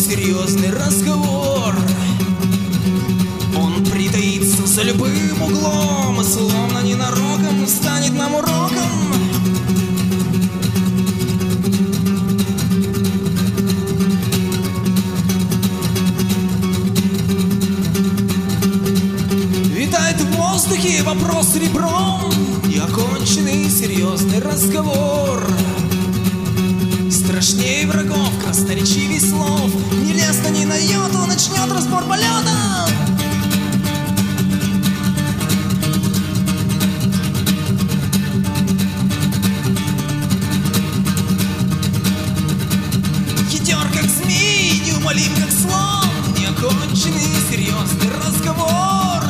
серьезный разговор. Он притаится за любым углом и словно ненароком станет нам уроком. Витает в воздухе вопрос ребром, неоконченный серьезный разговор. Страшнее врагов, красноречивей слов, не лестно ни на йоту, начнет разбор полета. Хитер как змей, неумолим как слон, неоконченный серьезный разговор.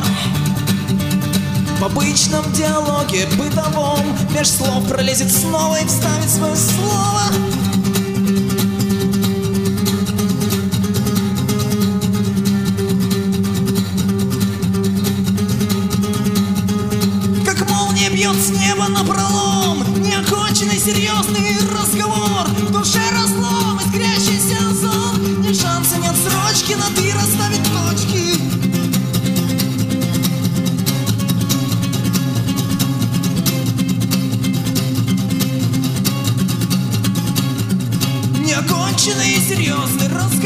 В обычном диалоге бытовом меж слов пролезет снова и вставит свое слово. Как молния бьет с неба напролом, неоконченный серьезный разговор. В душе разлом, искрящийся озон, ни шанса, нет срочки, на «ты» расставить точки. Неоконченный серьезный разговор.